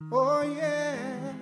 Oh, yeah.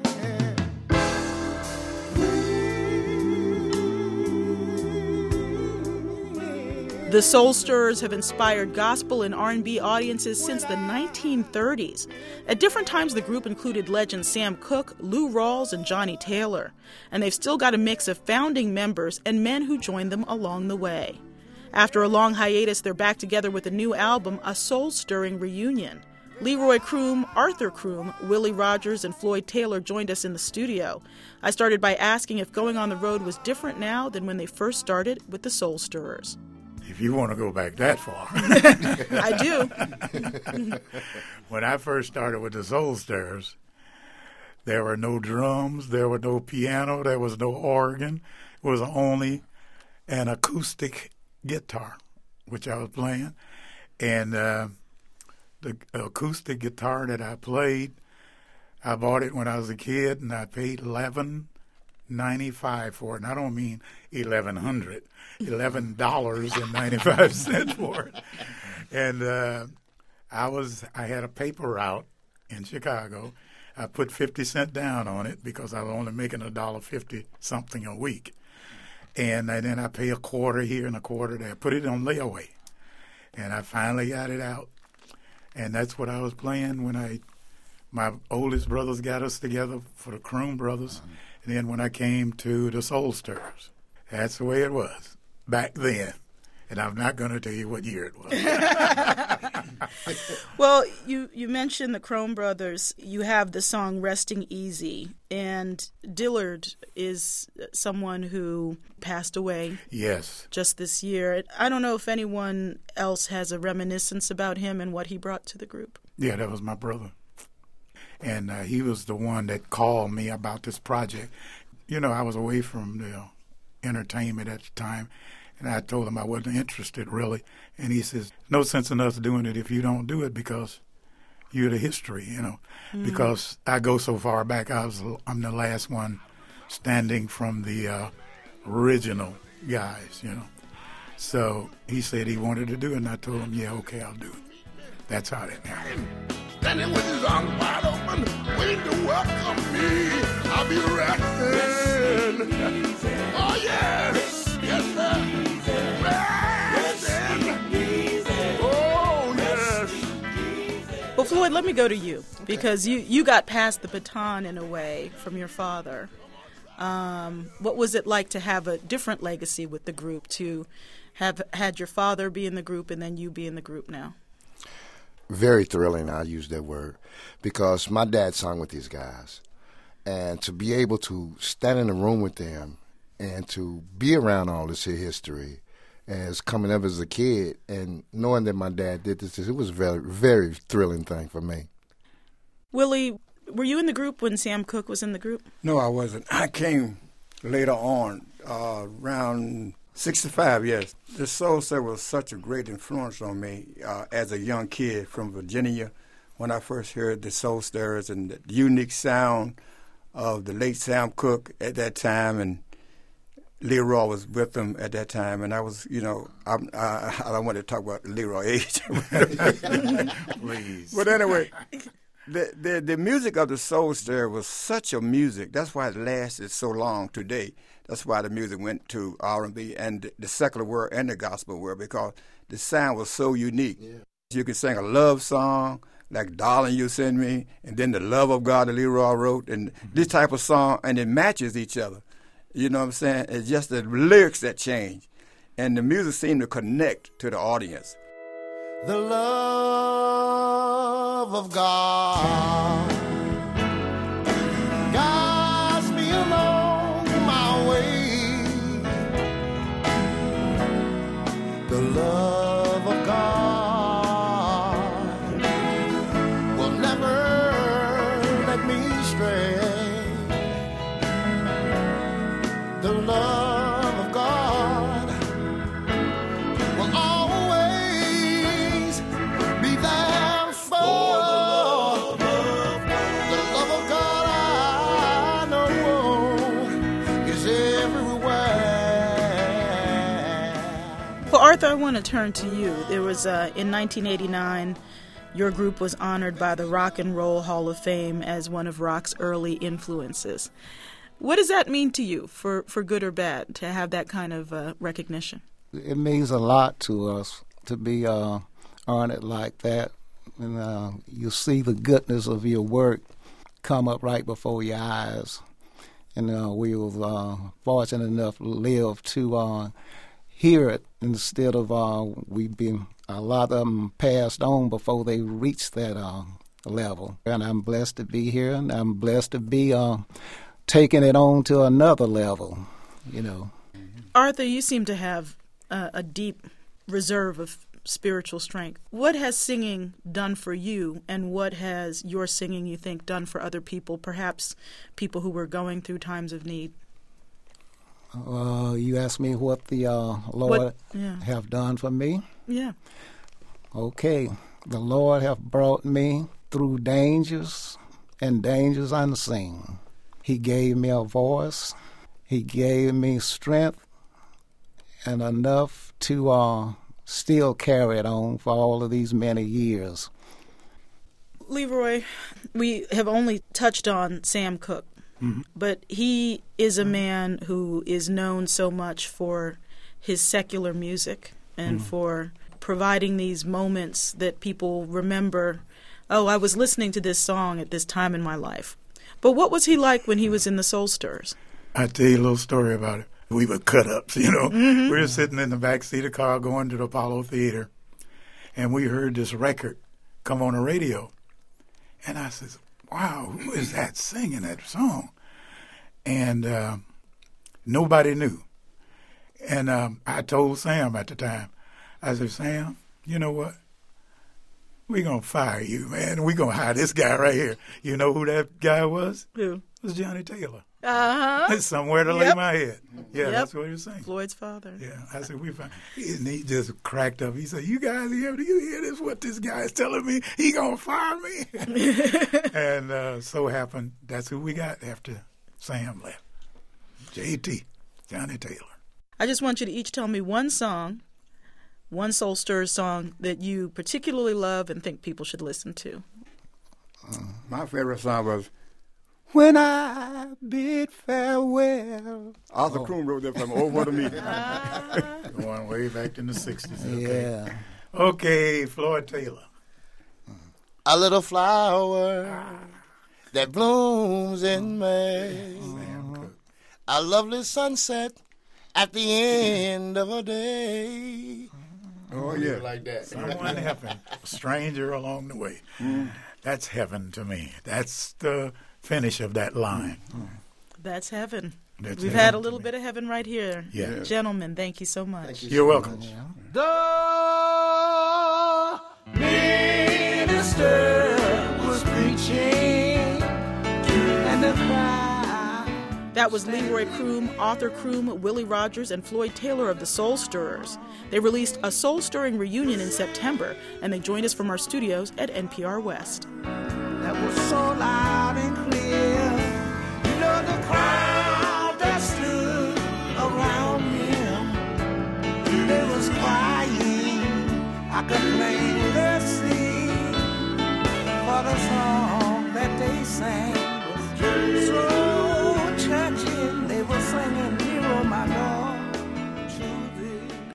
The Soul Stirrers have inspired gospel and R&B audiences since the 1930s. At different times, the group included legends Sam Cooke, Lou Rawls, and Johnny Taylor. And they've still got a mix of founding members and men who joined them along the way. After a long hiatus, they're back together with a new album, a soul-stirring reunion. Leroy Kroom, Arthur Kroom, Willie Rogers, and Floyd Taylor joined us in the studio. I started by asking if going on the road was different now than when they first started with the Soul Stirrers. If you want to go back that far. I do. When I first started with the Soul Stirrers, there were no drums, there was no piano, there was no organ. It was only an acoustic guitar, which I was playing. And the acoustic guitar that I played, I bought it when I was a kid, and I paid $11.95 for it. And I don't mean $1,100. $11.95 for it. And I had a paper route in Chicago. I put 50 cents down on it because I was only making $1.50 something a week. And then I pay a quarter here and a quarter there. Put it on layaway. And I finally got it out. And that's what I was playing when my oldest brothers got us together for the Kroom Brothers. And then when I came to the Soul Stirrers. That's the way it was back then. And I'm not going to tell you what year it was. Well, you mentioned the Kroom Brothers. You have the song Resting Easy. And Dillard is someone who passed away. Yes. Just this year. I don't know if anyone else has a reminiscence about him and what he brought to the group. Yeah, that was my brother. And he was the one that called me about this project. You know, I was away from the entertainment at the time, and I told him I wasn't interested really. And he says, no sense in us doing it if you don't do it because you're the history, you know. Mm-hmm. Because I go so far back, I'm the last one standing from the original guys, you know. So he said he wanted to do it, and I told him, yeah, okay, I'll do it. That's how that happened. Standing with his arms wide open, waiting to welcome me. I'll be resting. Oh, yes. Yes, sir. Resting. Oh, yes. Well, Floyd, let me go to you, because you got past the baton in a way from your father. What was it like to have a different legacy with the group, to have had your father be in the group and then you be in the group now? Very thrilling, I use that word, because my dad sung with these guys. And to be able to stand in the room with them and to be around all this history as coming up as a kid and knowing that my dad did this, it was a very, very thrilling thing for me. Willie, were you in the group when Sam Cooke was in the group? No, I wasn't. I came later on, around 65, yes. The Soul Stirrers was such a great influence on me as a young kid from Virginia when I first heard the Soul Stirrers and the unique sound of the late Sam Cooke at that time, and Leroy was with them at that time. And I was, you know, I don't want to talk about Leroy age. Please. But anyway, the music of the Soul Stirrers was such a music. That's why it lasted so long today. That's why the music went to R&B and the secular world and the gospel world, because the sound was so unique. Yeah. You could sing a love song like Darling You Send Me, and then the Love of God that Leroy wrote, and this type of song, and it matches each other. You know what I'm saying? It's just the lyrics that change, and the music seemed to connect to the audience. The love of God guides me along my way. The love of God will never let me stray. The love of God will always be there for the love of God I know is everywhere. Well, Arthur, I want to turn to you. There was, in 1989, Your group was honored by the Rock and Roll Hall of Fame as one of rock's early influences. What does that mean to you, for good or bad, to have that kind of recognition? It means a lot to us to be honored like that. And you see the goodness of your work come up right before your eyes. And we were fortunate enough to live to hear it instead of we've been a lot of them passed on before they reached that level. And I'm blessed to be here, and I'm blessed to be taking it on to another level, you know. Arthur, you seem to have a deep reserve of spiritual strength. What has singing done for you, and what has your singing, you think, done for other people, perhaps people who were going through times of need? You asked me what the Lord have done for me? Yeah. Okay. The Lord have brought me through dangers and dangers unseen. He gave me a voice. He gave me strength and enough to still carry it on for all of these many years. Leroy, we have only touched on Sam Cooke, but he is a man who is known so much for his secular music and for providing these moments that people remember, oh, I was listening to this song at this time in my life. But what was he like when he was in the Soul Stirrers? I'll tell you a little story about it. We were cut-ups, you know. We were sitting in the back seat of the car going to the Apollo Theater, and we heard this record come on the radio. And I said, wow, who is that singing that song? And nobody knew. And I told Sam at the time, I said, Sam, you know what? We're going to fire you, man. We're going to hire this guy right here. You know who that guy was? Who? It was Johnny Taylor. Uh-huh. Somewhere to lay my head. Yeah, that's what he was saying. Floyd's father. Yeah, I said, we fine. And he just cracked up. He said, you guys here, do you hear this? What this guy is telling me? He going to fire me? And so happened, that's who we got after Sam left. J.T., Johnny Taylor. I just want you to each tell me one song, one Soul Stirrers song that you particularly love and think people should listen to. My favorite song was When I Bid Farewell. Arthur Kroom wrote that from Over to Me. Going way back in the 60s. Okay. Yeah. Okay, Floyd Taylor. A little flower that blooms in May. Sam Cooke. A lovely sunset at the end of a day. Oh, yeah. Like that. Someone happened. A stranger along the way. That's heaven to me. That's the finish of that line. That's heaven. That's We've heaven had a to little me. bit of heaven right here. Yeah. Gentlemen, thank you so much. You're welcome. The minister was preaching, and the crowd. That was Leroy Kroom, Arthur Kroom, Willie Rogers, and Floyd Taylor of the Soul Stirrers. They released a soul-stirring reunion in September, and they joined us from our studios at NPR West. That was so loud and clear. You know the crowd that stood around him, they was crying. I could plainly see, for the song that they sang was so